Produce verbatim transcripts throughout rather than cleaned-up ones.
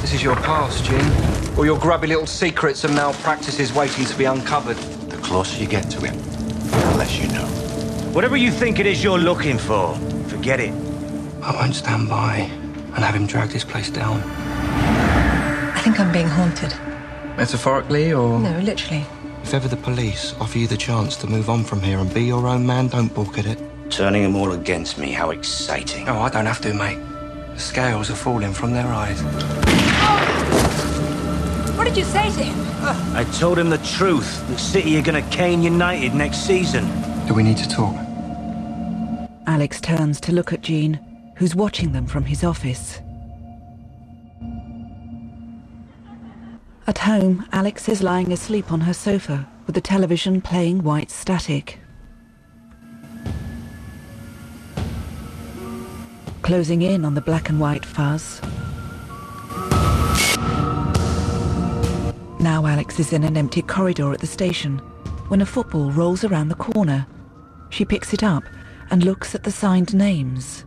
This is your past, Jean. All your grubby little secrets and malpractices waiting to be uncovered. The closer you get to him, the less you know. Whatever you think it is you're looking for, forget it. I won't stand by and have him drag this place down. I think I'm being haunted. Metaphorically, or...? No, literally. If ever the police offer you the chance to move on from here and be your own man, don't balk at it. Turning them all against me, how exciting. Oh, I don't have to, mate. The scales are falling from their eyes. What did you say to him? I told him the truth. The City are gonna cane United next season. Do we need to talk? Alex turns to look at Jean, who's watching them from his office. At home, Alex is lying asleep on her sofa, with the television playing white static. Closing in on the black and white fuzz. Now Alex is in an empty corridor at the station, when a football rolls around the corner. She picks it up and looks at the signed names.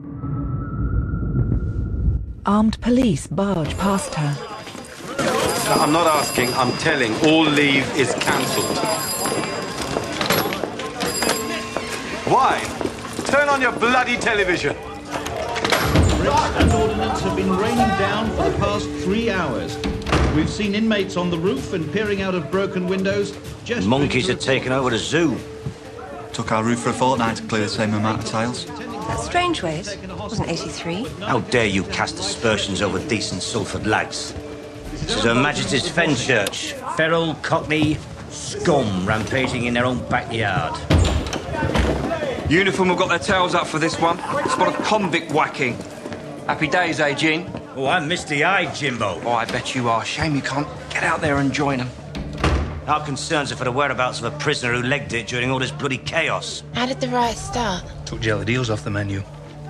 Armed police barge past her. I'm not asking, I'm telling. All leave is cancelled. Why? Turn on your bloody television. Threats and ordnance have been raining down for the past three hours. We've seen inmates on the roof and peering out of broken windows. Just Monkeys had taken over the zoo. Took our roof for a fortnight to clear the same amount of tiles. That's strange, Wade. Wasn't eighty-three. How dare you cast aspersions over decent Salford lads? This is Her Majesty's Fenchurch. Feral, cockney, scum rampaging in their own backyard. Uniform have got their tails up for this one. Spot of convict whacking. Happy days, eh, Jean? Oh, I'm misty-eyed, Jimbo. Oh, I bet you are. Shame you can't get out there and join them. Our concerns are for the whereabouts of a prisoner who legged it during all this bloody chaos. How did the riot start? Took jelly deals off the menu.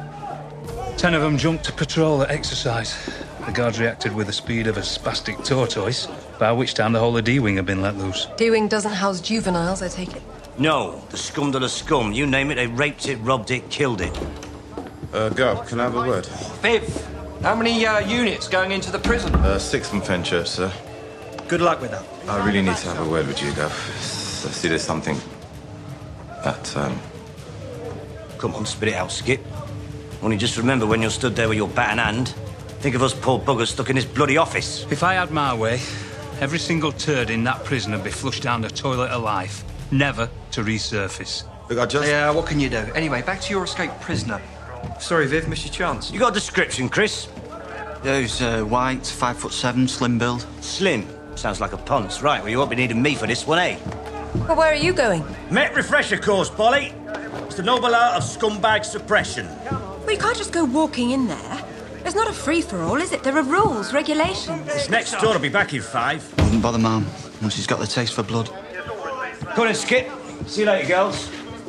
Ten of them jumped to patrol at exercise. The guards reacted with the speed of a spastic tortoise, by which time the whole of D-Wing had been let loose. D-Wing doesn't house juveniles, I take it. No, the scum to the scum. You name it, they raped it, robbed it, killed it. Uh, Gov, can I have a word? Viv, how many uh, units going into the prison? Uh, six from Fenchurch, sir. Good luck with that. I really need to have a word with you, Gov. I see there's something that, um... Come on, spit it out, Skip. Only just remember when you're stood there with your bat in hand, think of us poor buggers stuck in this bloody office. If I had my way, every single turd in that prison would be flushed down the toilet alive, never to resurface. Look, I just... Yeah, what can you do? Anyway, back to your escaped prisoner. Sorry, Viv, missed your chance. You got a description, Chris? Those uh, white, five foot seven, slim build. Slim? Sounds like a ponce. Right, well, you won't be needing me for this one, eh? Well, where are you going? Met refresher course, Polly. It's the noble art of scumbag suppression. Well, you can't just go walking in there. It's not a free-for-all, is it? There are rules, regulations. This next door will be back in five. Wouldn't bother, ma'am, once he's got the taste for blood. Come on, Skip. See you later, girls.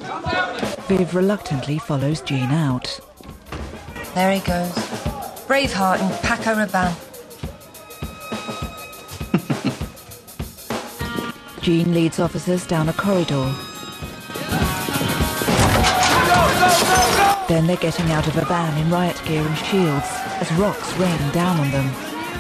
Viv reluctantly follows Jean out. There he goes. Braveheart in Paco Rabanne. Jean leads officers down a corridor. Then they're getting out of a van in riot gear and shields as rocks rain down on them.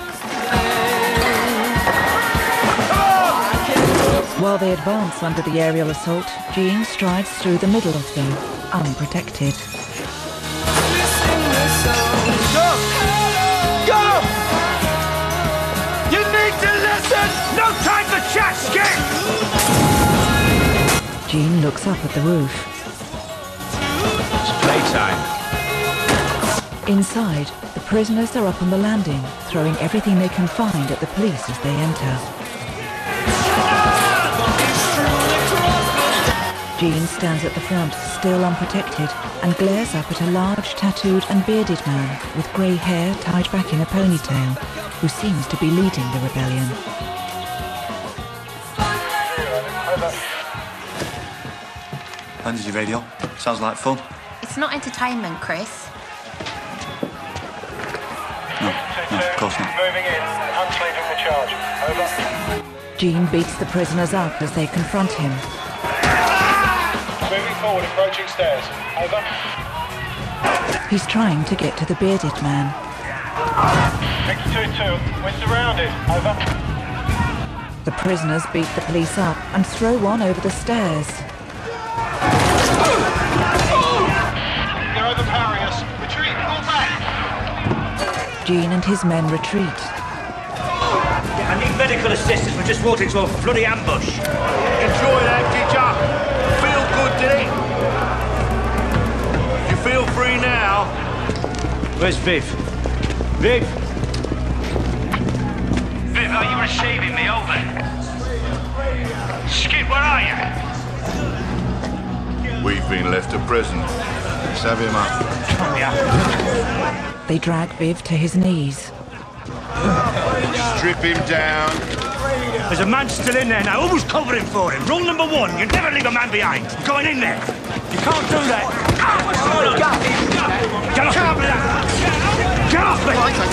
While they advance under the aerial assault, Jean strides through the middle of them, unprotected. Go! Go! You need to listen! No time for chat, Skip! Jean looks up at the roof. It's playtime. Inside, the prisoners are up on the landing, throwing everything they can find at the police as they enter. Jean stands at the front, still unprotected, and glares up at a large, tattooed and bearded man with grey hair tied back in a ponytail, who seems to be leading the rebellion. Hands your radio. Sounds like fun. It's not entertainment, Chris. No, no, of course not. Moving in. Hunt's leading the charge. Over. Jean beats the prisoners up as they confront him. Moving forward, approaching stairs. Over. He's trying to get to the bearded man. X two two, we're surrounded. Over. The prisoners beat the police up and throw one over the stairs. They're overpowering us. Retreat, fall back. Gene and his men retreat. I need medical assistance. We just walked into a bloody ambush. Enjoy that, did ya? Feel good, did it? You feel free now? Where's Viv? Viv? Viv, are you receiving me? Over. Skip, where are you? We've been left to prison. Let's have him up. They drag Viv to his knees. Strip him down. There's a man still in there now. Who's covering for him? Rule number one, you never leave a man behind. I'm going in there. You can't do that. Get off me. Get off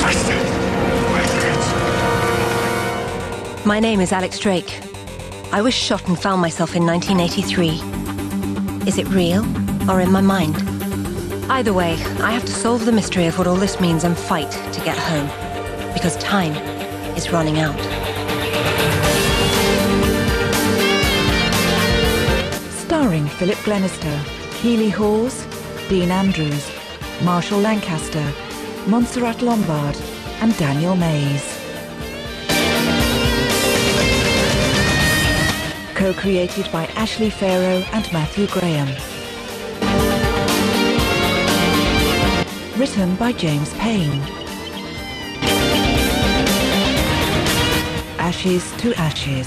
me. My name is Alex Drake. I was shot and found myself in nineteen eighty-three. Is it real or in my mind? Either way, I have to solve the mystery of what all this means and fight to get home. Because time is running out. Starring Philip Glenister, Keeley Hawes, Dean Andrews, Marshall Lancaster, Montserrat Lombard, and Daniel Mays. Co-created by Ashley Farrow and Matthew Graham. Written by James Payne. Ashes to Ashes.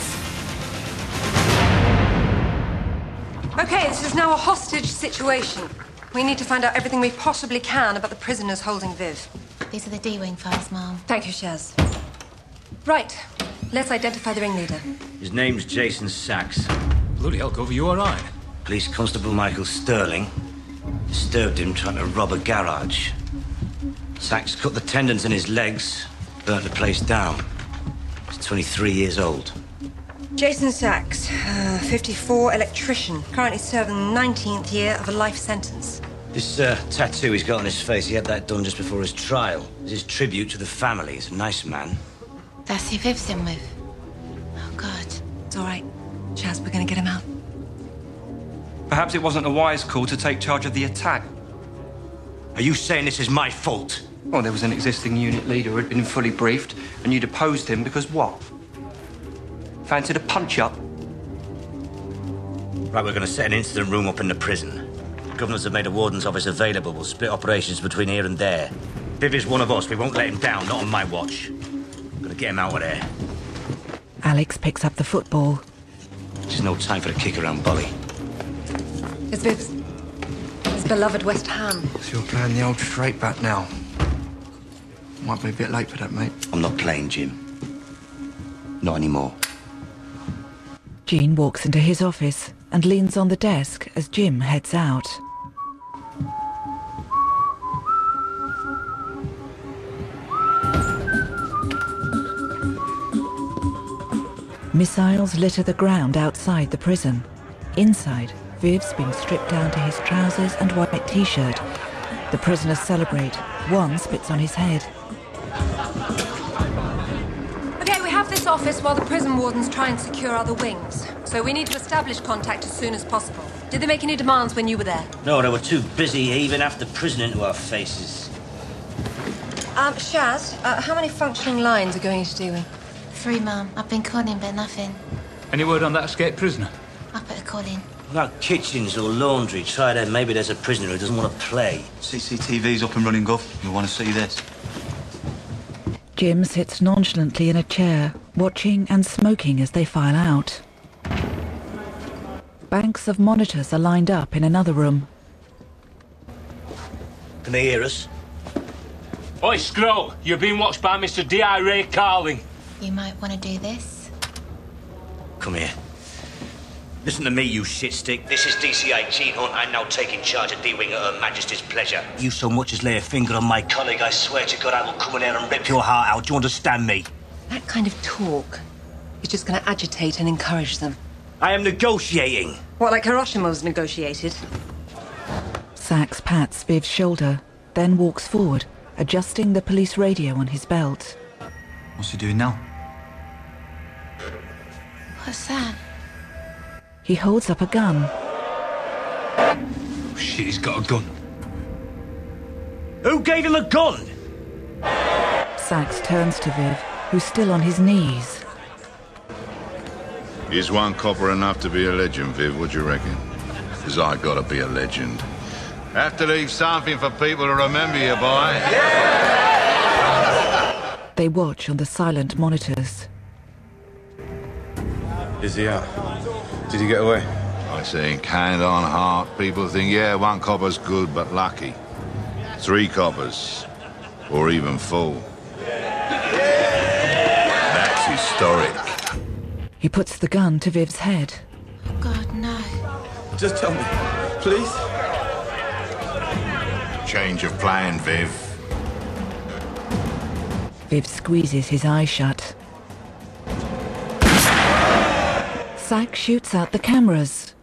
Okay, this is now a hostage situation. We need to find out everything we possibly can about the prisoners holding Viv. These are the D-Wing files, Mom. Thank you, Shaz. Right, let's identify the ringleader. His name's Jason Sachs. Bloody hell, Govey, you all right? Police Constable Michael Sterling disturbed him trying to rob a garage. Sachs cut the tendons in his legs, burnt the place down. He's twenty-three years old. Jason Sachs, uh, fifty-four, electrician, currently serving the nineteenth year of a life sentence. This uh, tattoo he's got on his face, he had that done just before his trial. It's his tribute to the family. He's a nice man. That's who Viv's in with. Oh, God. It's all right. Chaz, we're going to get him out. Perhaps it wasn't a wise call to take charge of the attack. Are you saying this is my fault? Well, there was an existing unit leader who had been fully briefed, and you deposed him because what? Fancied a punch-up? Right, we're going to set an incident room up in the prison. Governors have made a warden's office available. We'll split operations between here and there. Viv is one of us. We won't let him down, not on my watch. We're going to get him out of there. Alex picks up the football. There's no time for a kick-around volley. It's Viv's. His beloved West Ham. So you're playing the old straight back now. Might be a bit late for that, mate. I'm not playing, Jim. Not anymore. Gene walks into his office and leans on the desk as Jim heads out. Missiles litter the ground outside the prison. Inside, Viv's been stripped down to his trousers and white t-shirt. The prisoners celebrate. One spits on his head. Okay, we have this office while the prison wardens try and secure other wings. So we need to establish contact as soon as possible. Did they make any demands when you were there? No, they were too busy heaving after prison into our faces. Um, Shaz, uh, how many functioning lines are going into D-Wing? Three, Mum. I've been calling, but nothing. Any word on that escaped prisoner? I'll put a call in. About kitchens or laundry, try that. Maybe there's a prisoner who doesn't want to play. C C T V's up and running, Gov. We want to see this. Jim sits nonchalantly in a chair, watching and smoking as they file out. Banks of monitors are lined up in another room. Can they hear us? Oi, Scroll, you're being watched by Mister D I Ray Carling. You might want to do this. Come here. Listen to me, you shitstick. This is D C I Gene Hunt. I'm now taking charge of D-Wing at Her Majesty's pleasure. You so much as lay a finger on my colleague, I swear to God I will come in there and rip your heart out. Do you understand me? That kind of talk is just going to agitate and encourage them. I am negotiating. What, like Hiroshima was negotiated? Sachs pats Viv's shoulder, then walks forward adjusting the police radio on his belt. What's he doing now? What's that? He holds up a gun. Oh, shit, he's got a gun. Who gave him a gun? Sachs turns to Viv, who's still on his knees. Is one copper enough to be a legend, Viv? What do you reckon? Because I gotta be a legend. Have to leave something for people to remember you by. They watch on the silent monitors. Is he out? Did he get away? I think, hand on heart, people think, yeah, one copper's good, but lucky. Three coppers, or even four. That's historic. He puts the gun to Viv's head. Oh, God, no. Just tell me, please. Change of plan, Viv. Viv squeezes his eyes shut. Sachs shoots out the cameras.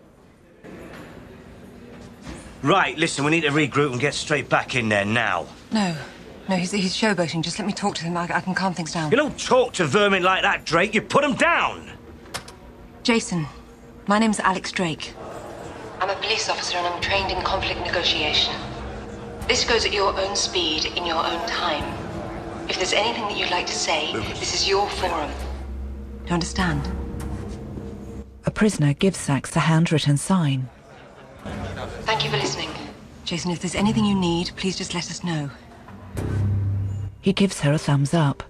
Right, listen, we need to regroup and get straight back in there now. No. No, he's, he's showboating. Just let me talk to him. I, I can calm things down. You don't talk to vermin like that, Drake. You put them down. Jason, my name's Alex Drake. I'm a police officer and I'm trained in conflict negotiation. This goes at your own speed, in your own time. If there's anything that you'd like to say, this is your forum. Do you understand? A prisoner gives Sachs a handwritten sign. Thank you for listening. Jason, if there's anything you need, please just let us know. He gives her a thumbs up.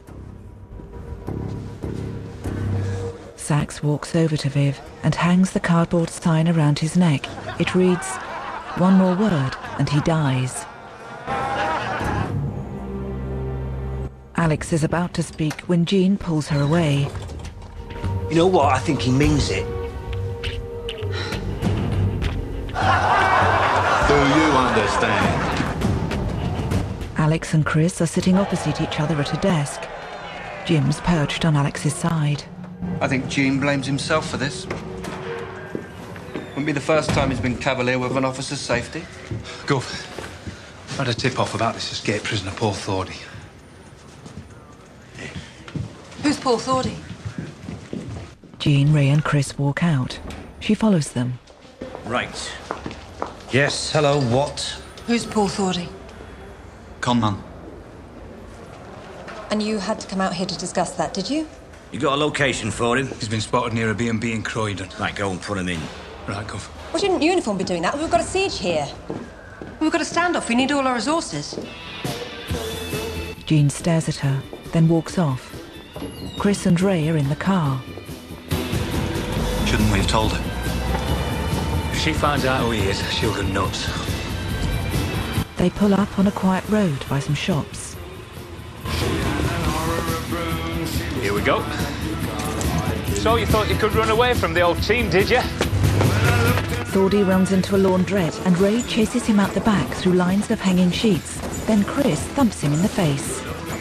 Sachs walks over to Viv and hangs the cardboard sign around his neck. It reads, "One more word and he dies." Alex is about to speak when Jean pulls her away. You know what? I think he means it. Do you understand? Alex and Chris are sitting opposite each other at a desk. Jim's perched on Alex's side. I think Gene blames himself for this. Wouldn't be the first time he's been cavalier with an officer's safety. Gov, I had a tip-off about this escaped prisoner, Paul Thordy. Who's Paul Thordy? Jean, Ray and Chris walk out. She follows them. Right. Yes, hello, what? Who's Paul Thordy? Con man. And you had to come out here to discuss that, did you? You got a location for him? He's been spotted near a B and B in Croydon. Right, go and put him in. Right, Gov. Well, shouldn't uniform be doing that? We've got a siege here. We've got a standoff. We need all our resources. Jean stares at her, then walks off. Chris and Ray are in the car. Shouldn't we have told her? If she finds out who he is, she'll go nuts. They pull up on a quiet road by some shops. Here we go. So you thought you could run away from the old team, did you? Thordy runs into a laundrette and Ray chases him out the back through lines of hanging sheets. Then Chris thumps him in the face.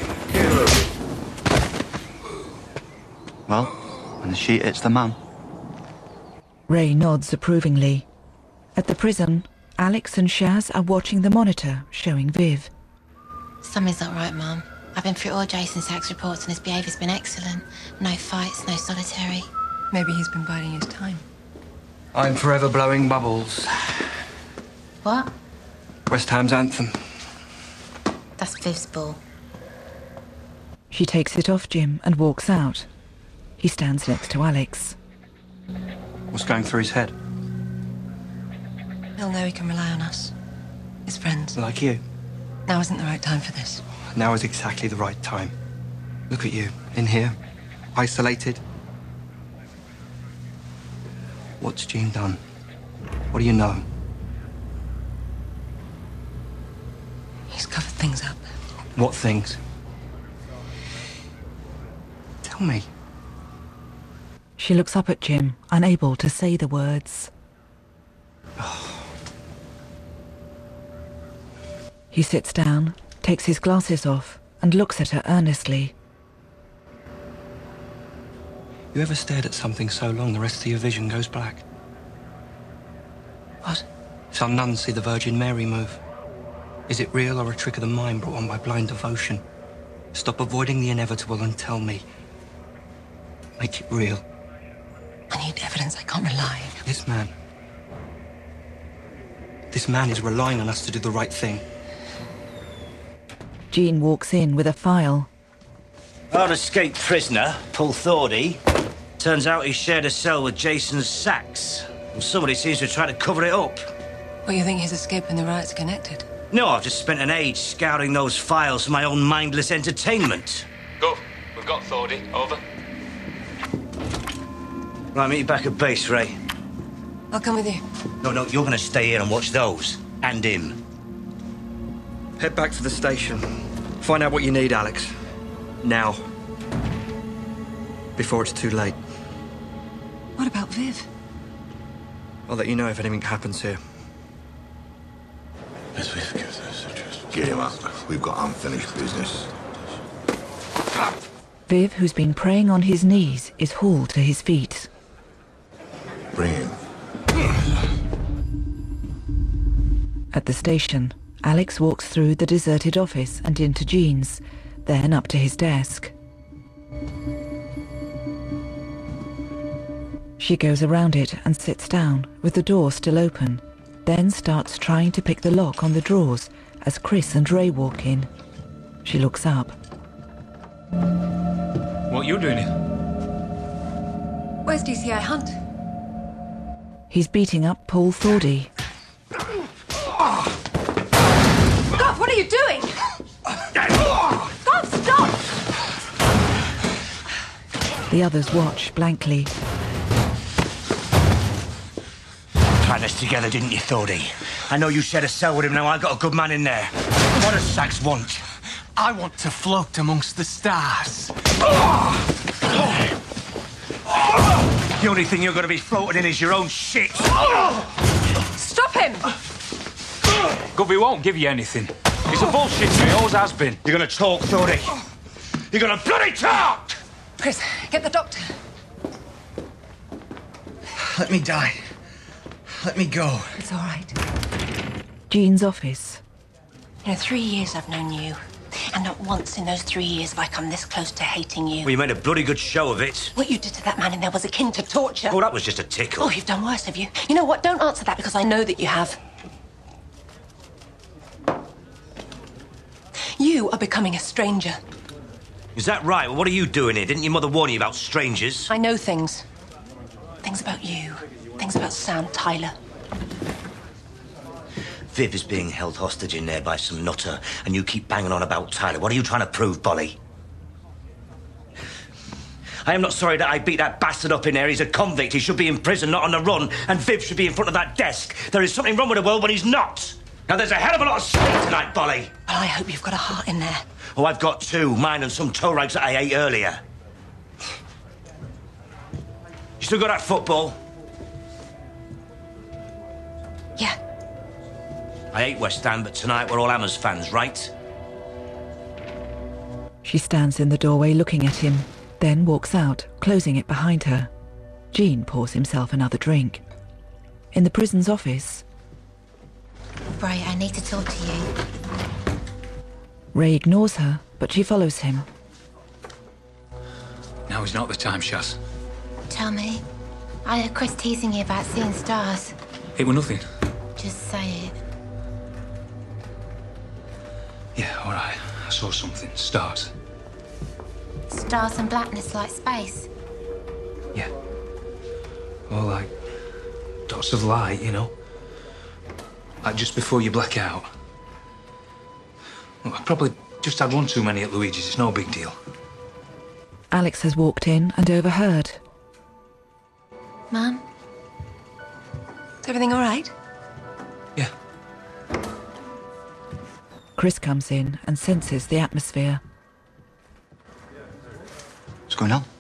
Well, when the sheet hits the man. Ray nods approvingly. At the prison, Alex and Shaz are watching the monitor showing Viv. Something's not right, Mum. I've been through all Jason Sachs' reports and his behaviour's been excellent. No fights, no solitary. Maybe he's been biding his time. I'm forever blowing bubbles. What? West Ham's anthem. That's Viv's ball. She takes it off Jim and walks out. He stands next to Alex. What's going through his head? He'll know he can rely on us. His friends. Like you. Now isn't the right time for this. Now is exactly the right time. Look at you, in here, isolated. What's Jean done? What do you know? He's covered things up. What things? Tell me. She looks up at Jim, unable to say the words. He sits down, takes his glasses off, and looks at her earnestly. You ever stared at something so long the rest of your vision goes black? What? Some nuns see the Virgin Mary move. Is it real or a trick of the mind brought on by blind devotion? Stop avoiding the inevitable and tell me. Make it real. I need evidence. I can't rely. This man. This man is relying on us to do the right thing. Jean walks in with a file. Our escaped prisoner, Paul Thordy, turns out he shared a cell with Jason Sachs. And somebody seems to try to cover it up. What, you think his escape and the riots are connected? No, I've just spent an age scouring those files for my own mindless entertainment. Go. We've got Thordy. Over. Right, meet you back at base, Ray. I'll come with you. No, no, you're gonna stay here and watch those. And him. Head back to the station. Find out what you need, Alex. Now. Before it's too late. What about Viv? I'll let you know if anything happens here. Get him up. We've got unfinished business. Viv, who's been praying on his knees, is hauled to his feet. Bring him. At the station, Alex walks through the deserted office and into Jean's, then up to his desk. She goes around it and sits down, with the door still open, then starts trying to pick the lock on the drawers as Chris and Ray walk in. She looks up. What are you doing here? Where's D C I Hunt? He's beating up Paul Thordy. God, what are you doing? God, stop! The others watch blankly. Planned us together, didn't you, Thordy? I know you shared a cell with him, now I got a good man in there. What does Sachs want? I want to float amongst the stars. The only thing you're going to be floating in is your own shit. Stop him! Gubby won't give you anything. He's a bullshitter, he always has been. You're going to talk, Thordy. You're going to bloody talk! Chris, get the doctor. Let me die. Let me go. It's all right. Jean's office. You know, three years I've known you. And not once in those three years have I come this close to hating you. Well, you made a bloody good show of it. What you did to that man in there was akin to torture. Oh, that was just a tickle. Oh, you've done worse, have you? You know what? Don't answer that because I know that you have. You are becoming a stranger. Is that right? Well, what are you doing here? Didn't your mother warn you about strangers? I know things. Things about you. Things about Sam Tyler. Viv is being held hostage in there by some nutter, and you keep banging on about Tyler. What are you trying to prove, Bolly? I am not sorry that I beat that bastard up in there. He's a convict. He should be in prison, not on the run. And Viv should be in front of that desk. There is something wrong with the world when he's not. Now, there's a hell of a lot of stake tonight, Bolly. Well, I hope you've got a heart in there. Oh, I've got two. Mine and some toe rags that I ate earlier. You still got that football? Yeah. I hate West Ham, but tonight we're all Hammers fans, right? She stands in the doorway looking at him, then walks out, closing it behind her. Jean pours himself another drink. In the prison's office, Ray, I need to talk to you. Ray ignores her, but she follows him. Now is not the time, Shaz. Tell me. I heard Chris teasing you about seeing stars. It were nothing. Just say it. Yeah, all right. I saw something. Stars. Stars and blackness like space. Yeah. Or like dots of light, you know? Like just before you black out. Well, I probably just had one too many at Luigi's. It's no big deal. Alex has walked in and overheard. Mum? Is everything all right? Yeah. Chris comes in and senses the atmosphere. What's going on?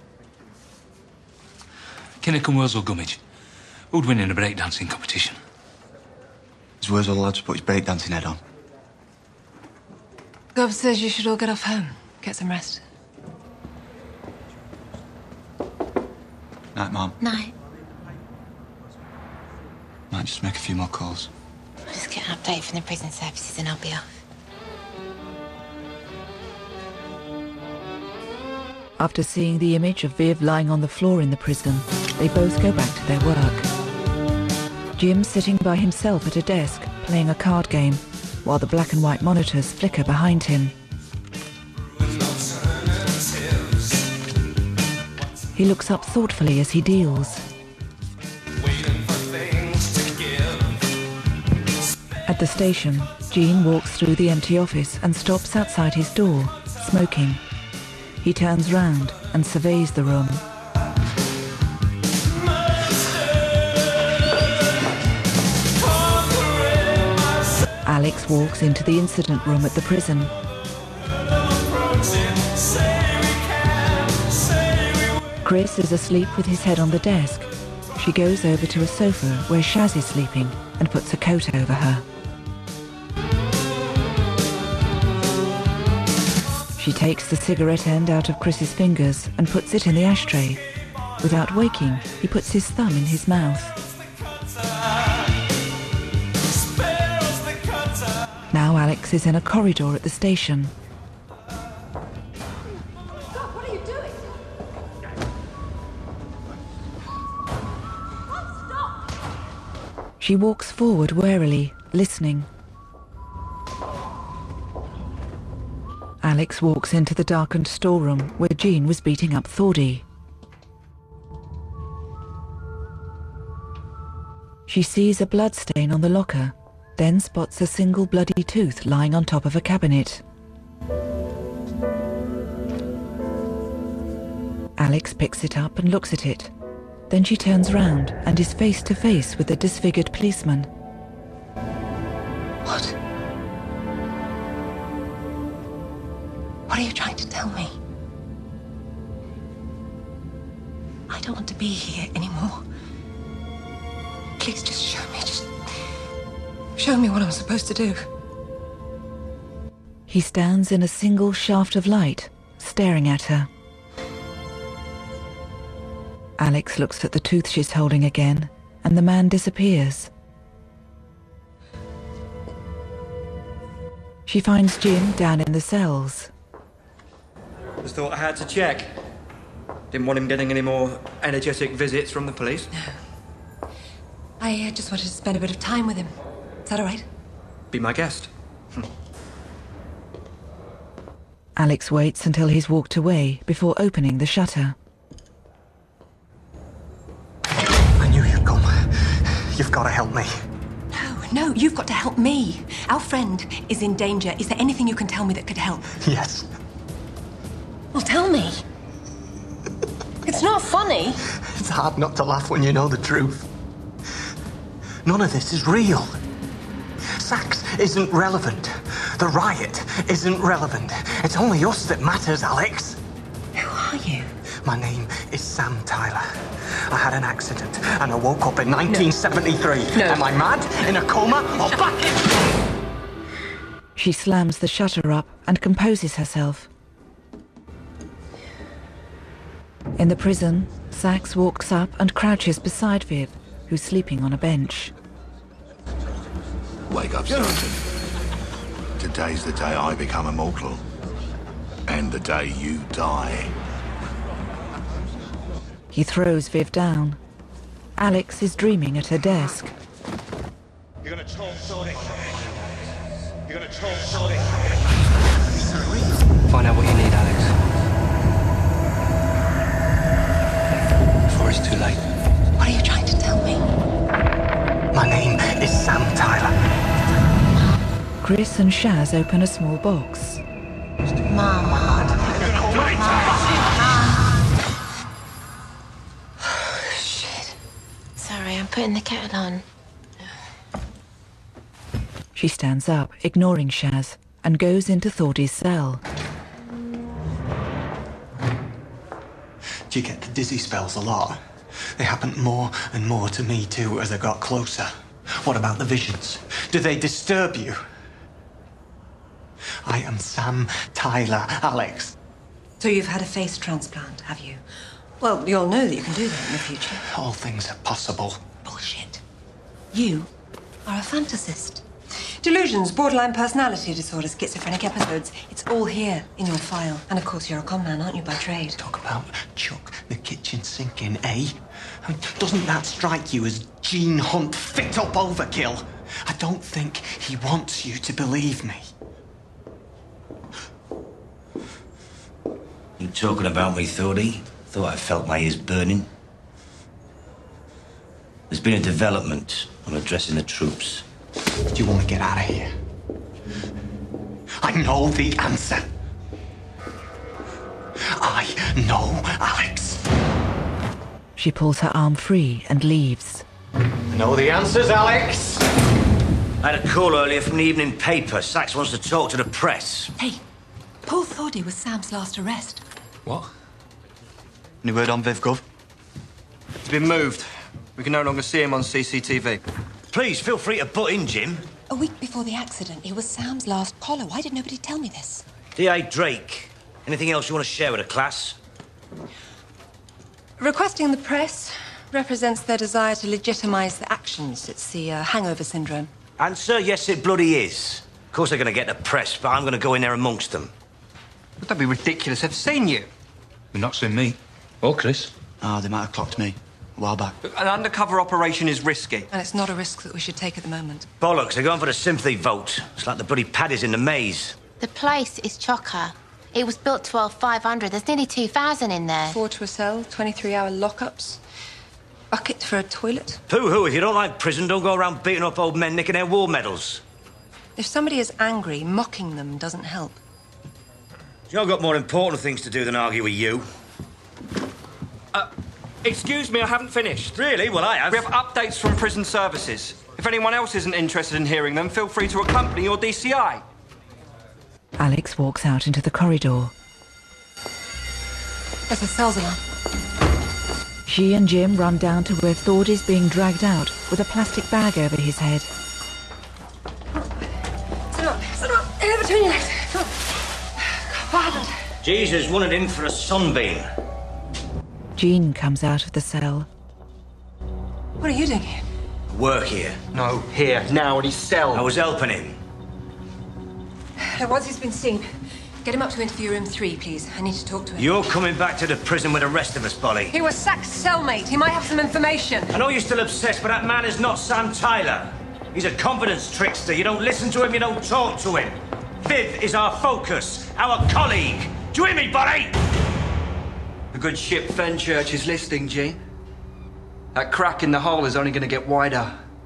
Kinnick and Wurzel Gummidge. Who'd win in a breakdancing competition? Is Wurzel allowed to put his breakdancing head on? Gov says you should all get off home. Get some rest. Night, Mum. Night. Might just make a few more calls. just get an update from the prison services and I'll be off. After seeing the image of Viv lying on the floor in the prison, they both go back to their work. Jim's sitting by himself at a desk, playing a card game, while the black and white monitors flicker behind him. He looks up thoughtfully as he deals. At the station, Jean walks through the empty office and stops outside his door, smoking. He turns round and surveys the room. Alex walks into the incident room at the prison. Chris is asleep with his head on the desk. She goes over to a sofa where Shaz is sleeping and puts a coat over her. She takes the cigarette end out of Chris's fingers and puts it in the ashtray. Without waking, he puts his thumb in his mouth. Now Alex is in a corridor at the station. What are you doing? She walks forward warily, listening. Alex walks into the darkened storeroom where Jean was beating up Thordy. She sees a bloodstain on the locker, then spots a single bloody tooth lying on top of a cabinet. Alex picks it up and looks at it. Then she turns round and is face to face with the disfigured policeman. What? What are you trying to tell me? I don't want to be here anymore. Please just show me, just show me what I'm supposed to do. He stands in a single shaft of light, staring at her. Alex looks at the tooth she's holding again, and the man disappears. She finds Jim down in the cells. Just thought I had to check. Didn't want him getting any more energetic visits from the police. No. I uh, just wanted to spend a bit of time with him. Is that all right? Be my guest. Alex waits until he's walked away before opening the shutter. I knew you'd come. You've got to help me. No, no, you've got to help me. Our friend is in danger. Is there anything you can tell me that could help? Yes. Well, tell me. It's not funny. It's hard not to laugh when you know the truth. None of this is real. Sax isn't relevant. The riot isn't relevant. It's only us that matters, Alex. Who are you? My name is Sam Tyler. I had an accident and I woke up in nineteen seventy-three. No. Am I mad, in a coma, or back in... She slams the shutter up and composes herself. In the prison, Sax walks up and crouches beside Viv, who's sleeping on a bench. Wake up, Sergeant. Today's the day I become immortal. And the day you die. He throws Viv down. Alex is dreaming at her desk. You're gonna talk, Thordy. You're gonna talk, Thordy. Find out what you need, Alex. Before it's too late. What are you trying to tell me? My name is Sam Tyler. Chris and Shaz open a small box. Mom. Shit. Sorry, I'm putting the kettle on. She stands up, ignoring Shaz, and goes into Thordy's cell. Do you get the dizzy spells a lot? They happened more and more to me too as I got closer. What about the visions? Do they disturb you? I am Sam Tyler, Alex. So you've had a face transplant, have you? Well, you'll know that you can do that in the future. All things are possible. Bullshit. You are a fantasist. Delusions, borderline personality disorder, schizophrenic episodes. It's all here in your file. And of course, you're a con man, aren't you, by trade? Talk about chuck the kitchen sink in, eh? I mean, doesn't that strike you as Gene Hunt fit up overkill? I don't think he wants you to believe me. You talking about me, Thordy? Thought I felt my ears burning. There's been a development on addressing the troops. Do you want to get out of here? I know the answer. I know Alex. She pulls her arm free and leaves. I know the answers, Alex. I had a call earlier from the evening paper. Sachs wants to talk to the press. Hey, Paul Thordy was Sam's last arrest. What? Any word on Viv Gov? He's been moved. We can no longer see him on C C T V. Please, feel free to butt in, Jim. A week before the accident, he was Sam's last caller. Why did nobody tell me this? D A Drake, anything else you want to share with the class? Requesting the press represents their desire to legitimize the actions. It's the uh, hangover syndrome. Answer, yes, it bloody is. Of course they're going to get the press, but I'm going to go in there amongst them. Would that be ridiculous? They've seen you. They've not seen me. Or Chris. Ah, oh, they might have clocked me a while back. An undercover operation is risky. And it's not a risk that we should take at the moment. Bollocks, they're going for the sympathy vote. It's like the bloody paddies in the maze. The place is chocker. It was built twelve five hundred. There's nearly two thousand in there. Four to a cell, twenty-three hour lockups. Bucket for a toilet. Pooh-hoo, if you don't like prison, don't go around beating up old men nicking their war medals. If somebody is angry, mocking them doesn't help. I've got more important things to do than argue with you. Uh, excuse me, I haven't finished. Really? Well, I have. We have updates from prison services. If anyone else isn't interested in hearing them, feel free to accompany your D C I. Alex walks out into the corridor. There's a cell's alarm. She and Jim run down to where Thord is being dragged out with a plastic bag over his head. Sit up, sit up. Here between your legs. Come on. What happened? Jesus wanted in for a sunbeam. Jean comes out of the cell. What are you doing here? Work here. No, here, now, in his cell. I was helping him. Now, once he's been seen, get him up to interview room three, please. I need to talk to him. You're coming back to the prison with the rest of us, Bolly. He was Sachs' cellmate. He might have some information. I know you're still obsessed, but that man is not Sam Tyler. He's a confidence trickster. You don't listen to him, you don't talk to him. Viv is our focus, our colleague. Do you hear me, Bolly? The good ship Fenchurch is listing, Gene. That crack in the hull is only going to get wider.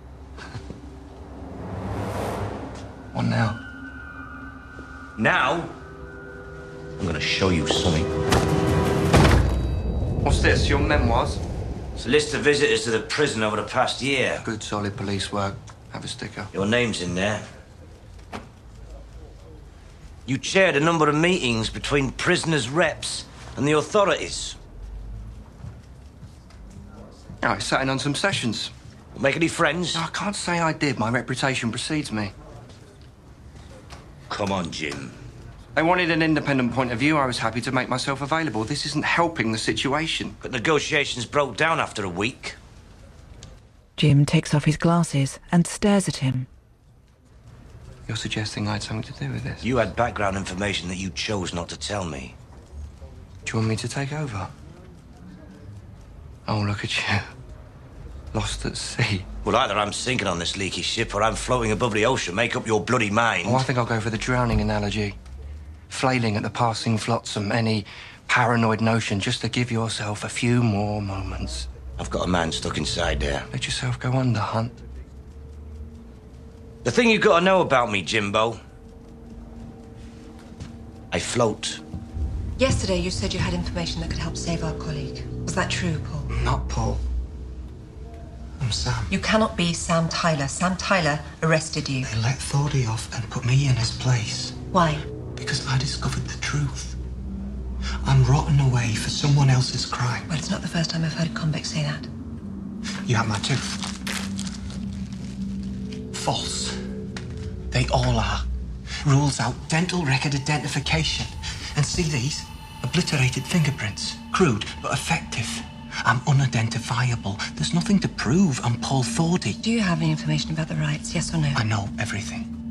What now? Now, I'm going to show you something. What's this, your memoirs? It's a list of visitors to the prison over the past year. Good, solid police work. Have a sticker. Your name's in there. You chaired a number of meetings between prisoners' reps and the authorities. I sat in on some sessions. Make any friends? No, I can't say I did. My reputation precedes me. Come on, Jim. They wanted an independent point of view. I was happy to make myself available. This isn't helping the situation. But negotiations broke down after a week. Jim takes off his glasses and stares at him. You're suggesting I had something to do with this? You had background information that you chose not to tell me. Do you want me to take over? Oh, look at you. Lost at sea. Well, either I'm sinking on this leaky ship or I'm floating above the ocean. Make up your bloody mind. Oh, I think I'll go for the drowning analogy. Flailing at the passing flotsam, any paranoid notion just to give yourself a few more moments. I've got a man stuck inside there. Let yourself go under, Hunt. The thing you've got to know about me, Jimbo. I float. Yesterday, you said you had information that could help save our colleague. Was that true, Paul? Not Paul. I'm Sam. You cannot be Sam Tyler. Sam Tyler arrested you. They let Thordy off and put me in his place. Why? Because I discovered the truth. I'm rotting away for someone else's crime. Well, it's not the first time I've heard a convict say that. You have my tooth. False. They all are. Rules out dental record identification. And see these? Obliterated fingerprints. Crude, but effective. I'm unidentifiable. There's nothing to prove I'm Paul Thordy. Do you have any information about the riots, yes or no? I know everything.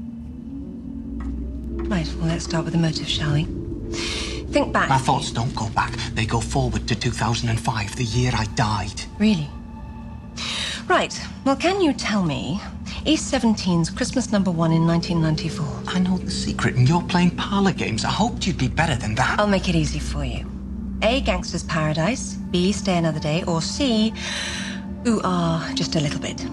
Right, well, let's start with the motive, shall we? Think back. My thoughts don't go back. They go forward to two thousand five, the year I died. Really? Right. Well, can you tell me East seventeen's Christmas number one in nineteen ninety-four? I know the secret, and you're playing parlor games. I hoped you'd be better than that. I'll make it easy for you. A, Gangster's Paradise. B, Stay Another Day. Or C, Ooh, ah, just a little bit.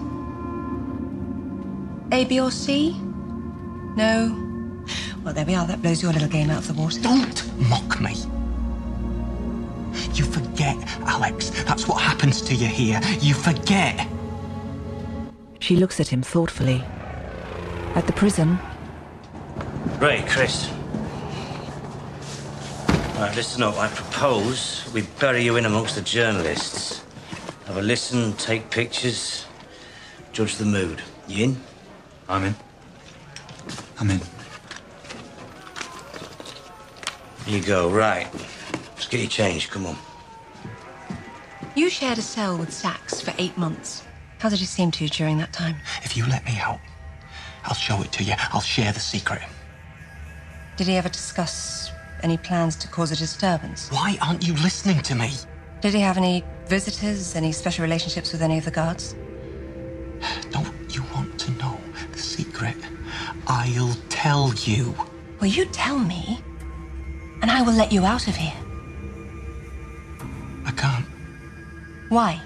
A, B, or C? No? Well, there we are. That blows your little game out of the water. Don't mock me. You forget, Alex. That's what happens to you here. You forget. She looks at him thoughtfully. At the prison... Right, Chris. Right, listen up. I propose we bury you in amongst the journalists. Have a listen, take pictures, judge the mood. You in? I'm in. I'm in. Here you go, right. Just get your change, come on. You shared a cell with Sachs for eight months. How did he seem to you during that time? If you let me out, I'll show it to you. I'll share the secret. Did he ever discuss any plans to cause a disturbance? Why aren't you listening to me? Did he have any visitors, any special relationships with any of the guards? Don't you want to know the secret? I'll tell you. Well, you tell me, and I will let you out of here. I can't. Why?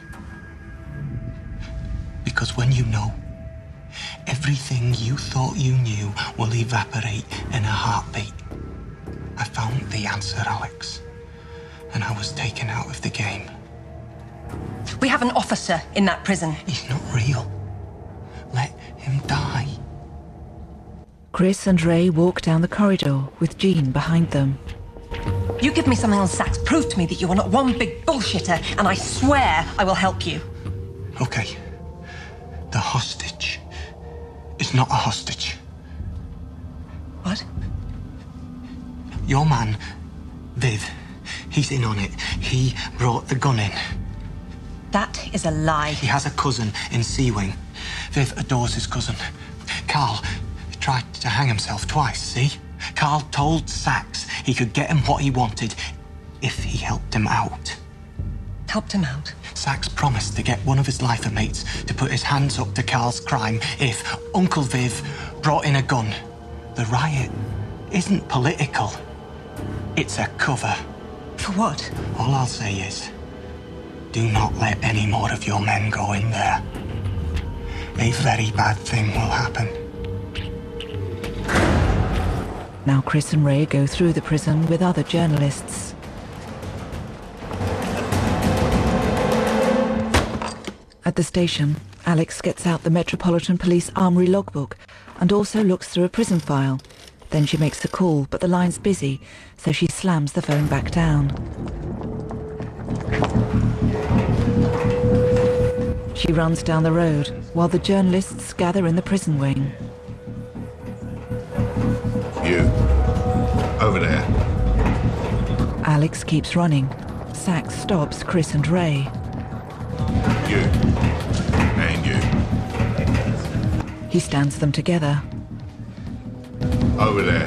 Because when you know, everything you thought you knew will evaporate in a heartbeat. I found the answer, Alex, and I was taken out of the game. We have an officer in that prison. He's not real. Let him die. Chris and Ray walk down the corridor with Jean behind them. You give me something on Sachs, prove to me that you are not one big bullshitter, and I swear I will help you. Okay. The hostage is not a hostage. What? Your man, Viv, he's in on it. He brought the gun in. That is a lie. He has a cousin in C-Wing. Viv adores his cousin. Carl tried to hang himself twice, see? Carl told Sachs he could get him what he wanted if he helped him out. Helped him out? Sachs promised to get one of his lifer mates to put his hands up to Carl's crime if Uncle Viv brought in a gun. The riot isn't political. It's a cover. For what? All I'll say is, do not let any more of your men go in there. A very bad thing will happen. Now Chris and Ray go through the prison with other journalists. At the station, Alex gets out the Metropolitan Police Armory logbook and also looks through a prison file. Then she makes a call, but the line's busy, so she slams the phone back down. She runs down the road while the journalists gather in the prison wing. You. Over there. Alex keeps running. Sachs stops Chris and Ray. You. And you. He stands them together. Over there.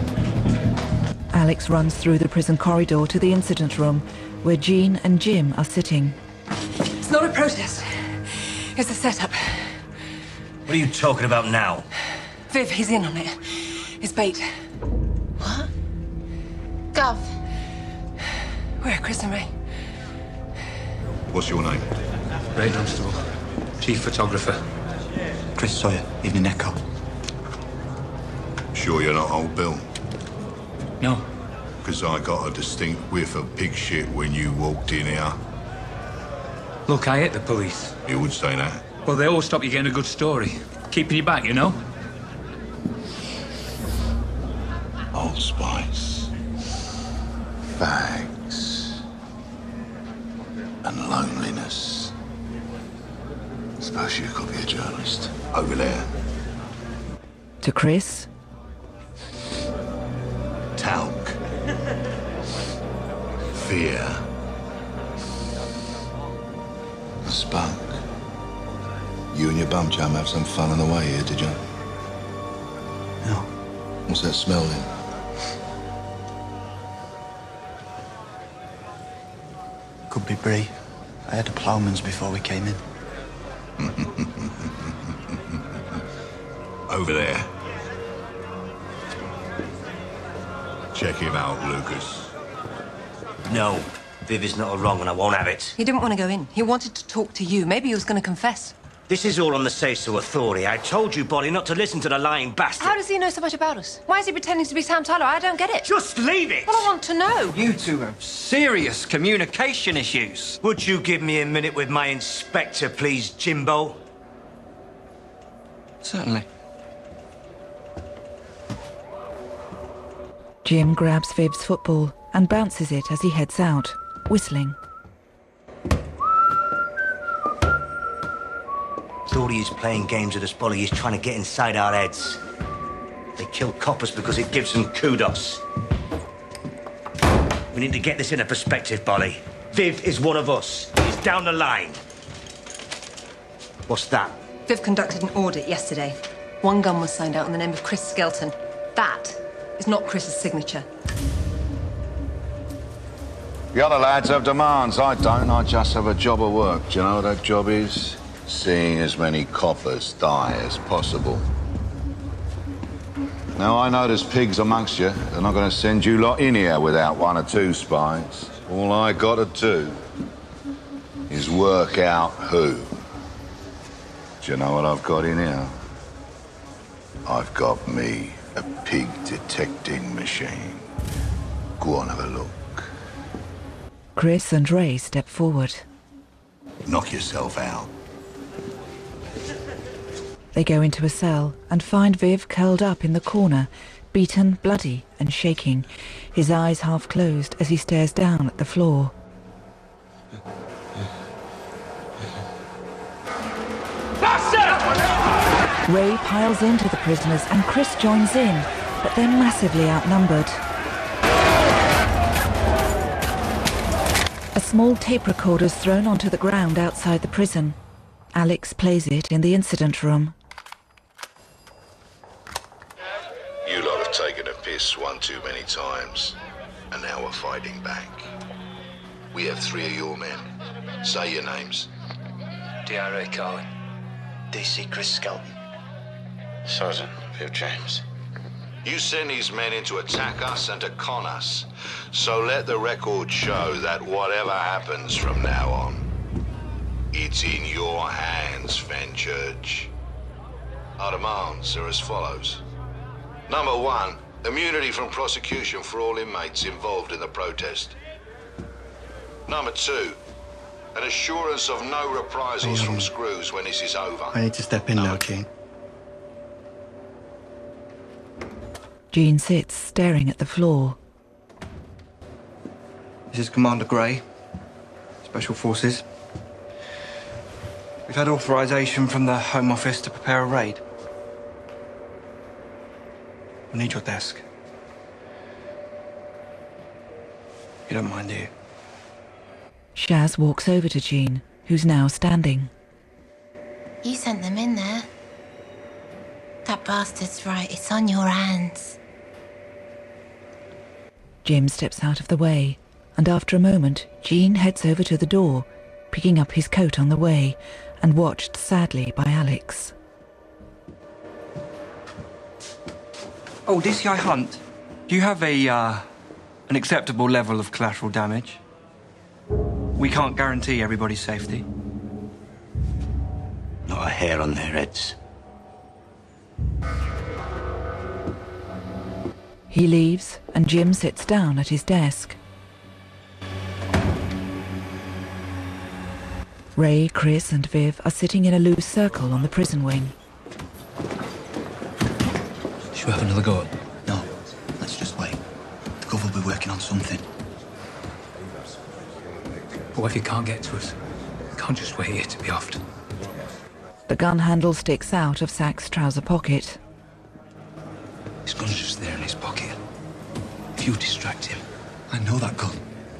Alex runs through the prison corridor to the incident room, where Jean and Jim are sitting. It's not a protest. It's a setup. What are you talking about now? Viv, he's in on it. It's bait. What? Gov. Where are Chris and Ray? What's your name? Ray Dunstable, chief photographer. Chris Sawyer, Evening Echo. Sure you're not old Bill? No. Because I got a distinct whiff of pig shit when you walked in here. Look, I hate the police. You would say that? Well, they always stop you getting a good story. Keeping you back, you know? Old Spice. Bags. And loneliness. Suppose you could be a journalist. Over there. To Chris. Talc. Fear. A spunk. You and your bum chum have some fun on the way here, did you? No. What's that smell then? Could be Bree. I had a ploughman's before we came in. Over there. Check him out, Lucas. No, Viv is not a wrong and I won't have it. He didn't want to go in. He wanted to talk to you. Maybe he was going to confess. This is all on the say-so authority. I told you, Bolly, not to listen to the lying bastard. How does he know so much about us? Why is he pretending to be Sam Tyler? I don't get it. Just leave it! Well, I want to know. You two have serious communication issues. Would you give me a minute with my inspector, please, Jimbo? Certainly. Jim grabs Viv's football and bounces it as he heads out, whistling. Thought he is playing games with us, Bolly. He's trying to get inside our heads. They kill coppers because it gives them kudos. We need to get this into perspective, Bolly. Viv is one of us. He's down the line. What's that? Viv conducted an audit yesterday. One gun was signed out in the name of Chris Skelton. That is not Chris's signature. The other lads have demands. I don't. I just have a job of work. Do you know what that job is? Seeing as many coppers die as possible. Now, I know there's pigs amongst you. They're not going to send you lot in here without one or two spies. All I got to do is work out who. Do you know what I've got in here? I've got me a pig detecting machine. Go on, have a look. Chris and Ray step forward. Knock yourself out. They go into a cell and find Viv curled up in the corner, beaten, bloody and shaking, his eyes half closed as he stares down at the floor. Ray piles into the prisoners and Chris joins in, but they're massively outnumbered. A small tape recorder is thrown onto the ground outside the prison. Alex plays it in the incident room. You lot have taken a piss one too many times, and now we're fighting back. We have three of your men. Say your names. D R A Carlin. D C Chris Skelton. Sergeant Viv James. You send these men in to attack us and to con us. So let the record show that whatever happens from now on, it's in your hands, Fenchurch. Our demands are as follows. Number one, immunity from prosecution for all inmates involved in the protest. Number two, an assurance of no reprisals I, um, from Screws when this is over. I need to step in now, King. Jean sits staring at the floor. This is Commander Gray, Special Forces. We've had authorization from the Home Office to prepare a raid. We need your desk. You don't mind, do you? Shaz walks over to Jean, who's now standing. You sent them in there. That bastard's right. It's on your hands. Jim steps out of the way, and after a moment, Jean heads over to the door, picking up his coat on the way, and watched sadly by Alex. Oh, D C I Hunt, do you have a, uh, an acceptable level of collateral damage? We can't guarantee everybody's safety. Not a hair on their heads. He leaves, and Jim sits down at his desk. Ray, Chris and Viv are sitting in a loose circle on the prison wing. Should we have another go? No, let's just wait. The Gov will be working on something. But what if you can't get to us? You can't just wait here to be offed. The gun handle sticks out of Sack's trouser pocket. His gun's just there in his pocket. If you distract him... I know that gun.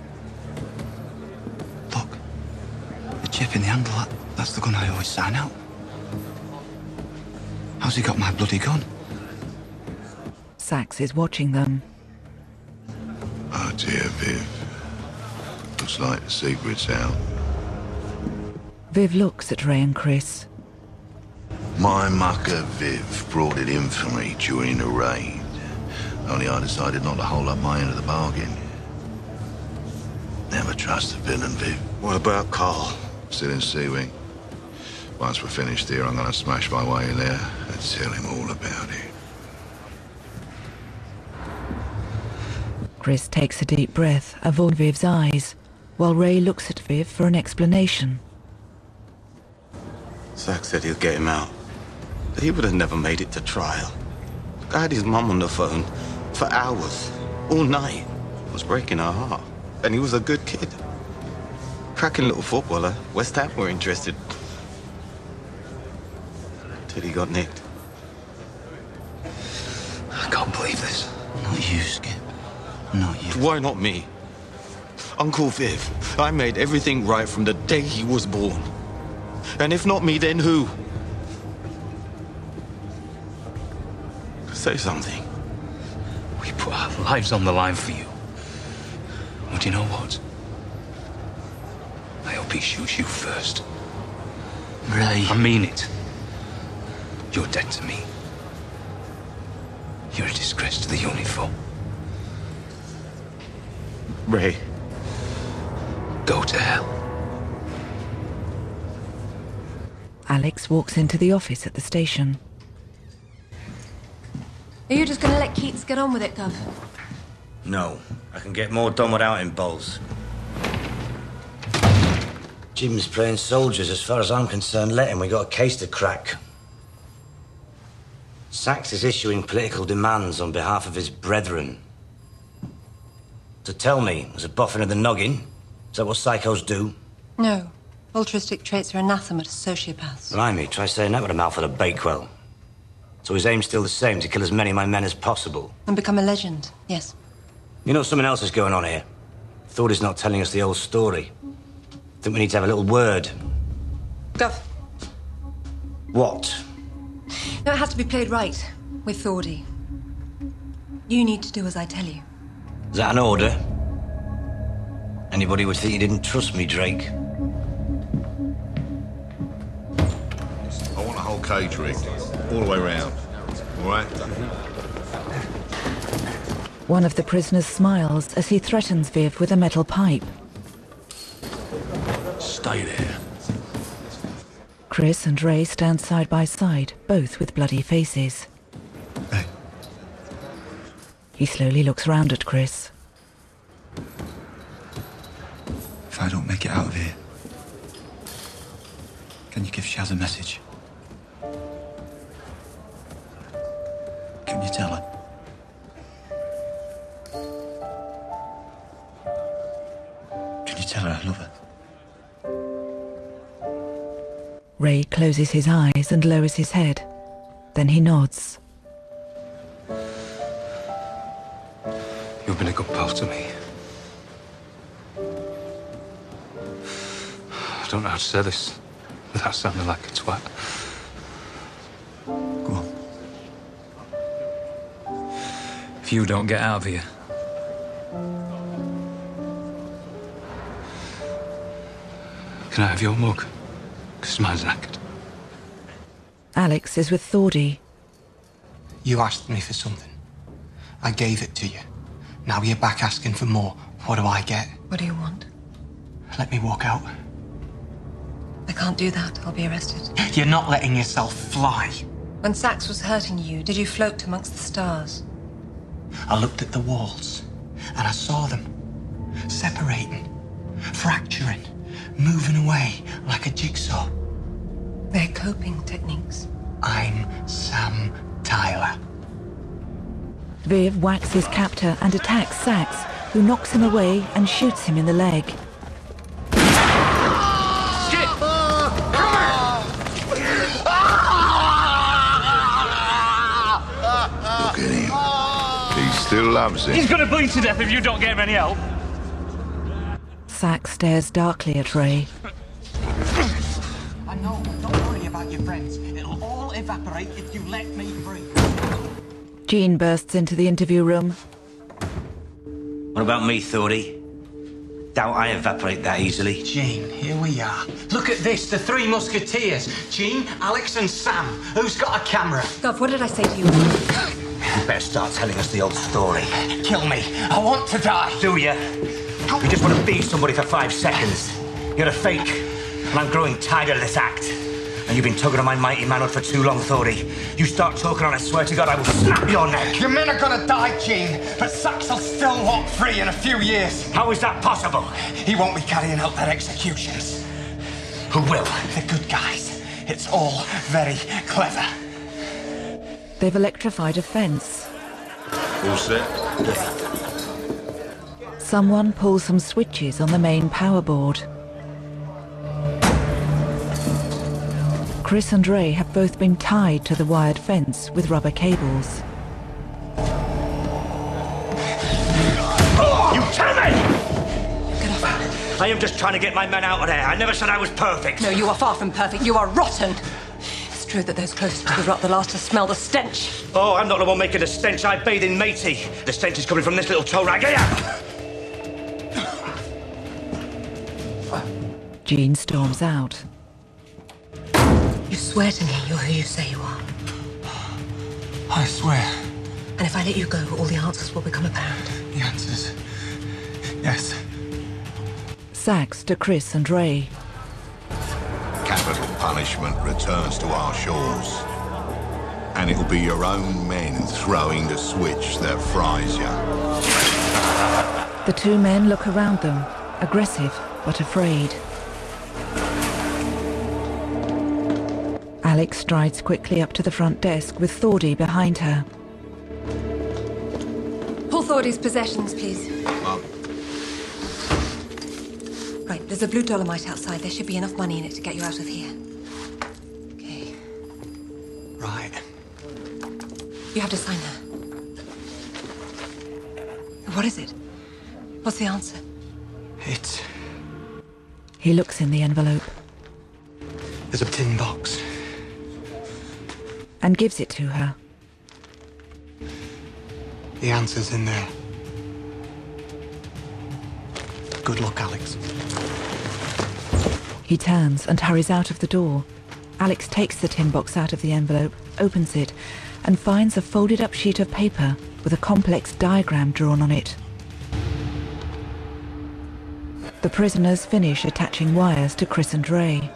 Look. The chip in the handle, that, that's the gun I always sign out. How's he got my bloody gun? Sachs is watching them. Oh dear, Viv. Looks like the secret's out. Viv looks at Ray and Chris. My mucker Viv brought it in for me during the raid. Only I decided not to hold up my end of the bargain. Never trust a villain, Viv. What about Carl? Still in Sea-Wing. Once we're finished here, I'm gonna smash my way in there and tell him all about it. Chris takes a deep breath, avoiding Viv's eyes, while Ray looks at Viv for an explanation. Zach said he'll get him out. But he would have never made it to trial. I had his mum on the phone for hours, all night. I was breaking her heart. And he was a good kid. Cracking little footballer. West Ham were interested. Till he got nicked. I can't believe this. Not you, Skip. Not you. Why not me? Uncle Viv, I made everything right from the day he was born. And if not me, then who? Say something. We put our lives on the line for you. But you know what? I hope he shoots you first. Ray. I mean it. You're dead to me. You're a disgrace to the uniform. Ray. Go to hell. Alex walks into the office at the station. Are you just gonna let Keats get on with it, Gov? No, I can get more done without him, Bowles. Jim's playing soldiers. As far as I'm concerned, let him. We got a case to crack. Sachs is issuing political demands on behalf of his brethren. So tell me, was a boffin of the noggin? Is that what psychos do? No. Altruistic traits are anathema to sociopaths. Blimey, try saying that with a mouthful of Bakewell. So his aim's still the same, to kill as many of my men as possible. And become a legend, yes. You know something else is going on here? Thought he's not telling us the old story. Think we need to have a little word. Gov. What? No, it has to be played right, with Thordy. You need to do as I tell you. Is that an order? Anybody would think you didn't trust me, Drake. I want a whole cage rigged, all the way round. All right? One of the prisoners smiles as he threatens Viv with a metal pipe. Stay there. Chris and Ray stand side by side, both with bloody faces. Hey. He slowly looks round at Chris. If I don't make it out of here, can you give Shaz a message? Can you tell her? Can you tell her I love her? Ray closes his eyes and lowers his head. Then he nods. You've been a good pal to me. I don't know how to say this without sounding like a twat. Go on. If you don't get out of here, can I have your mug? Because mine's knackered. Alex is with Thordy. You asked me for something. I gave it to you. Now you're back asking for more. What do I get? What do you want? Let me walk out. I can't do that. I'll be arrested. You're not letting yourself fly. When Sachs was hurting you, did you float amongst the stars? I looked at the walls, and I saw them. Separating. Fracturing. Moving away like a jigsaw. They're coping techniques. I'm Sam Tyler. Viv whacks his captor and attacks Sachs, who knocks him away and shoots him in the leg. Look at him. He still loves it. He's gonna bleed to death if you don't get him any help. Sachs stares darkly at Ray. I know, don't worry about your friends. It'll all evaporate if you let me free. Jean bursts into the interview room. What about me, Thordy? Doubt I evaporate that easily. Jean, here we are. Look at this, the Three Musketeers. Jean, Alex and Sam. Who's got a camera? Gov, what did I say to you? You better start telling us the old story. Kill me. I want to die. Do you? You just want to be somebody for five seconds. You're a fake, and I'm growing tired of this act. And you've been tugging on my mighty manhood for too long, Thordy. You start talking and I swear to God I will snap your neck. Your men are gonna die, Jean, but Sachs will still walk free in a few years. How is that possible? He won't be carrying out their executions. Who will? The good guys. It's all very clever. They've electrified a fence. All set? Someone pulls some switches on the main power board. Chris and Ray have both been tied to the wired fence with rubber cables. You tell me! Get off. I am just trying to get my men out of there. I never said I was perfect. No, you are far from perfect. You are rotten. It's true that those closest to the rot the last to smell the stench. Oh, I'm not the one making the stench. I bathe in matey. The stench is coming from this little toe rag here. Jean storms out. You swear to me you're who you say you are. I swear. And if I let you go, all the answers will become apparent. The answers. Yes. Sachs to Chris and Ray. Capital punishment returns to our shores. And it'll be your own men throwing the switch that fries you. The two men look around them, aggressive but afraid. Alex strides quickly up to the front desk with Thordy behind her. Pull Thordy's possessions, please. Mum. Right, there's a blue dolomite outside. There should be enough money in it to get you out of here. Okay. Right. You have to sign that. What is it? What's the answer? It's... He looks in the envelope. There's a tin box. And gives it to her. The answer's in there. Good luck, Alex. He turns and hurries out of the door. Alex takes the tin box out of the envelope, opens it, and finds a folded up sheet of paper with a complex diagram drawn on it. The prisoners finish attaching wires to Chris and Ray.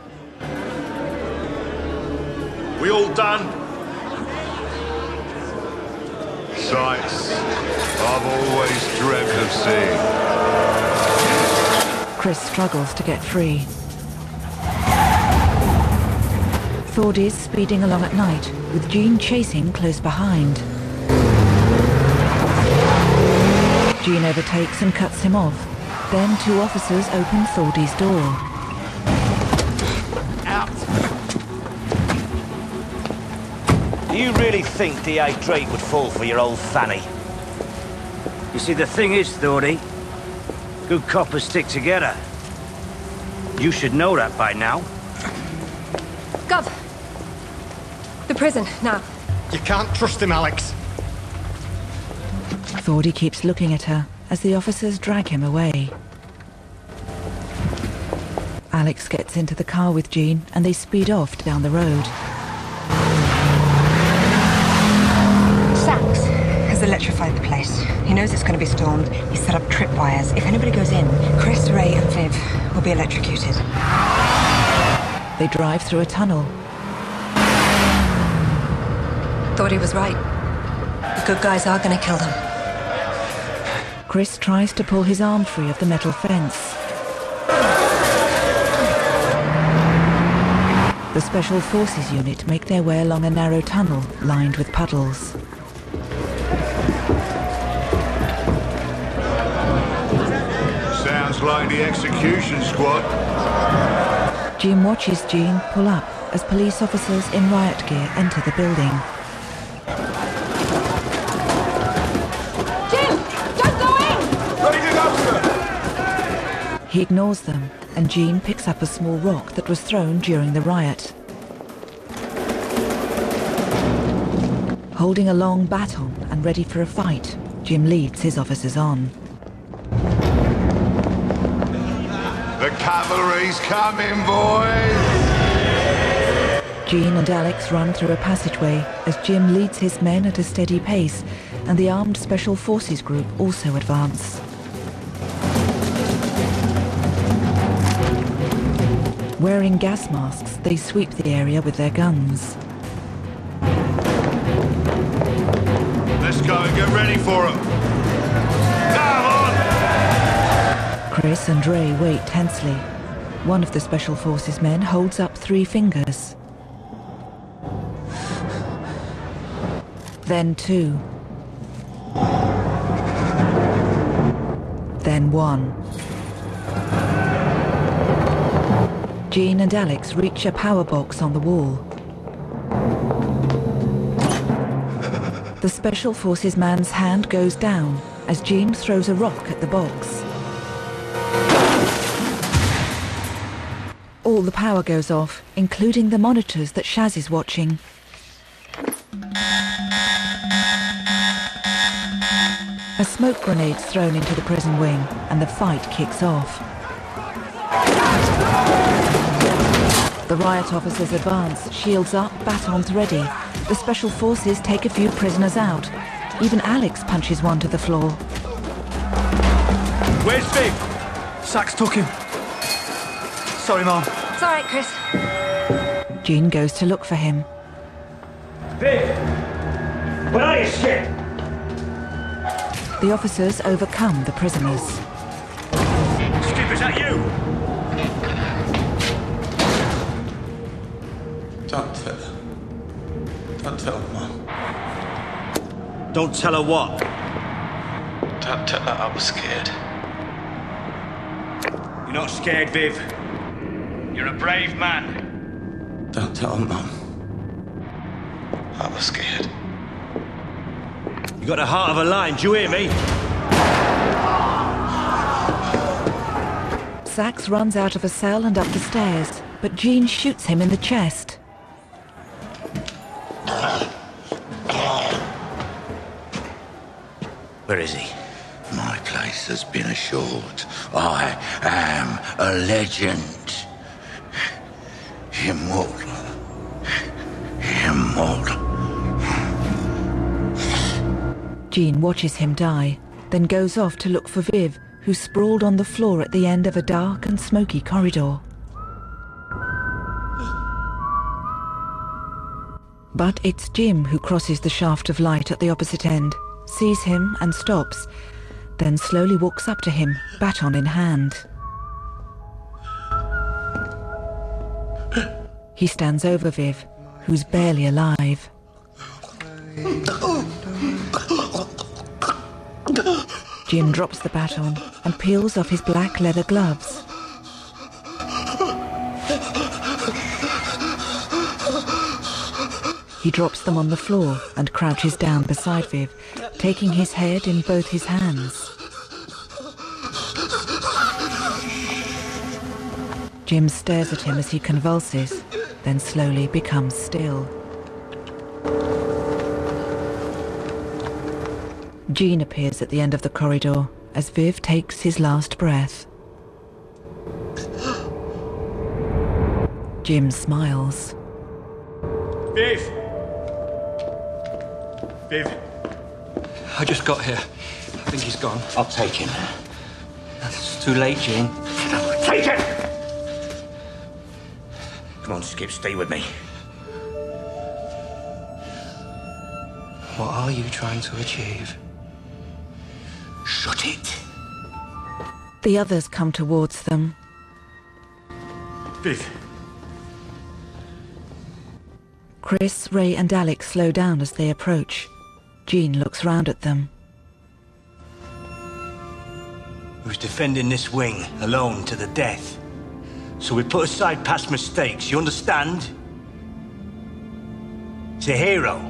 We all done? Sights I've always dreamt of seeing. Chris struggles to get free. Thordy's speeding along at night, with Jean chasing close behind. Jean overtakes and cuts him off. Then two officers open Thordy's door. Out! Do you really think D A Drake would fall for your old fanny? You see, the thing is, Thordy, good coppers stick together. You should know that by now. Gov! The prison, now. You can't trust him, Alex. Thordy keeps looking at her as the officers drag him away. Alex gets into the car with Jean and they speed off down the road. Sachs has electrified the place. He knows it's going to be stormed. He's set up tripwires. If anybody goes in, Chris, Ray and Viv will be electrocuted. They drive through a tunnel. Thought he was right. The good guys are going to kill them. Chris tries to pull his arm free of the metal fence. The Special Forces unit make their way along a narrow tunnel lined with puddles. Sounds like the execution squad. Jim watches Jean pull up as police officers in riot gear enter the building. Jim! Don't go in! Ready to go, sir! He ignores them, and Jean picks up a small rock that was thrown during the riot. Holding a long baton and ready for a fight, Jim leads his officers on. The cavalry's coming, boys! Jean and Alex run through a passageway as Jim leads his men at a steady pace, and the armed Special Forces group also advance. Wearing gas masks, they sweep the area with their guns. Let's go and get ready for them. Come on! Chris and Ray wait tensely. One of the Special Forces men holds up three fingers. Then two. Then one. Jean and Alex reach a power box on the wall. The Special Forces man's hand goes down as Jean throws a rock at the box. All the power goes off, including the monitors that Shaz is watching. A smoke grenade's thrown into the prison wing, and the fight kicks off. The riot officers advance, shields up, batons ready. The Special Forces take a few prisoners out. Even Alex punches one to the floor. Where's Viv? Sax took him. Sorry, Mom. It's all right, Chris. Jean goes to look for him. Viv! Where are you, shit? The officers overcome the prisoners. Skip, is that you? Don't tell her. Don't tell her, Mum. Don't tell her what? Don't tell her I was scared. You're not scared, Viv. You're a brave man. Don't tell her, Mum. I was scared. You got the heart of a lion, do you hear me? Sax runs out of a cell and up the stairs, but Jean shoots him in the chest. Where is he? My place has been assured. I am a legend. Immortal. Immortal. Jean watches him die, then goes off to look for Viv, who's sprawled on the floor at the end of a dark and smoky corridor. But it's Jim who crosses the shaft of light at the opposite end, sees him and stops, then slowly walks up to him, baton in hand. He stands over Viv, who's barely alive. Jim drops the baton and peels off his black leather gloves. He drops them on the floor and crouches down beside Viv, taking his head in both his hands. Jim stares at him as he convulses, then slowly becomes still. Jean appears at the end of the corridor as Viv takes his last breath. Jim smiles. Viv! Viv! I just got here. I think he's gone. I'll take him. It's too late, Jean. Take him! Come on, Skip, stay with me. What are you trying to achieve? Shut it. The others come towards them. Viv. Chris, Ray and Alex slow down as they approach. Jean looks round at them. We was defending this wing alone to the death. So we put aside past mistakes, you understand? It's a hero.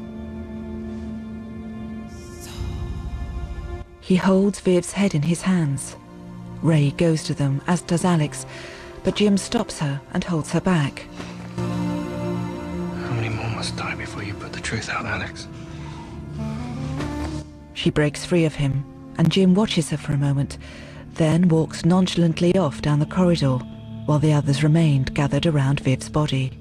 He holds Viv's head in his hands. Ray goes to them, as does Alex, but Jim stops her and holds her back. How many more must die before you put the truth out, Alex? She breaks free of him, and Jim watches her for a moment, then walks nonchalantly off down the corridor, while the others remained gathered around Viv's body.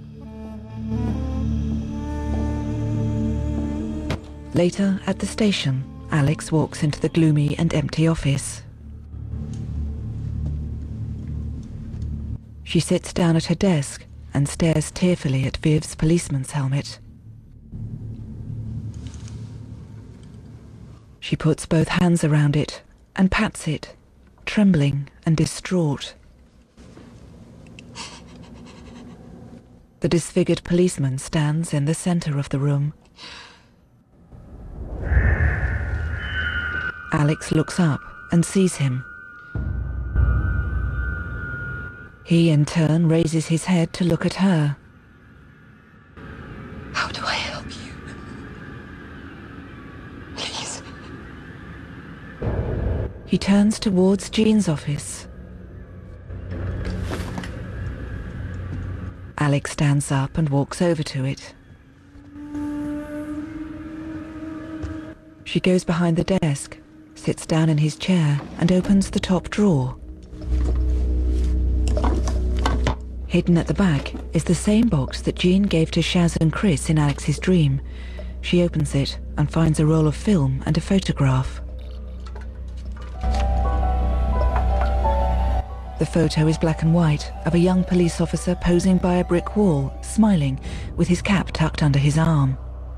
Later, at the station, Alex walks into the gloomy and empty office. She sits down at her desk and stares tearfully at Viv's policeman's helmet. She puts both hands around it and pats it, trembling and distraught. The disfigured policeman stands in the center of the room. Alex looks up and sees him. He in turn raises his head to look at her. How do I help you? Please. He turns towards Jean's office. Alex stands up and walks over to it. She goes behind the desk, sits down in his chair, and opens the top drawer. Hidden at the back is the same box that Jean gave to Shaz and Chris in Alex's dream. She opens it and finds a roll of film and a photograph. The photo is black and white of a young police officer posing by a brick wall, smiling, with his cap tucked under his arm.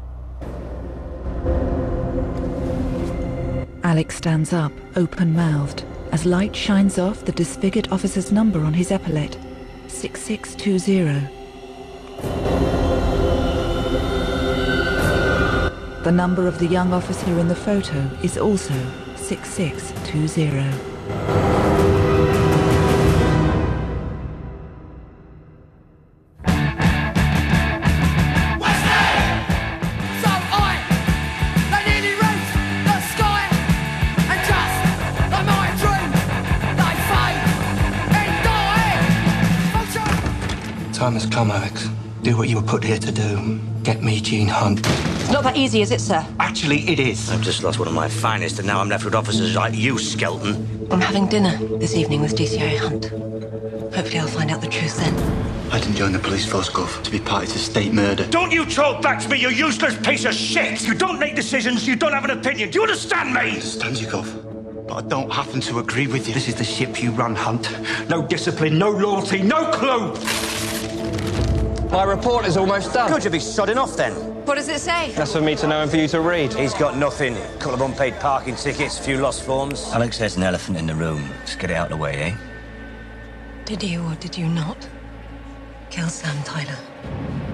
Alex stands up, open-mouthed, as light shines off the disfigured officer's number on his epaulette, six six two zero. The number of the young officer in the photo is also six six two zero. Time has come, Alex. Do what you were put here to do. Get me Jean Hunt. It's not that easy, is it, sir? Actually, it is. I've just lost one of my finest, and now I'm left with officers like you, Skelton. I'm having dinner this evening with D C I Hunt. Hopefully I'll find out the truth then. I didn't join the police force, Gov, to be party to state murder. Don't you talk back to me, you useless piece of shit! You don't make decisions, you don't have an opinion. Do you understand me? I understand you, Gov. But I don't happen to agree with you. This is the ship you run, Hunt. No discipline, no loyalty, no clue! My report is almost done. Good, you'll be sodding off then. What does it say? That's for me to know and for you to read. He's got nothing. A couple of unpaid parking tickets, a few lost forms. Alex has an elephant in the room. Just get it out of the way, eh? Did you or did you not kill Sam Tyler?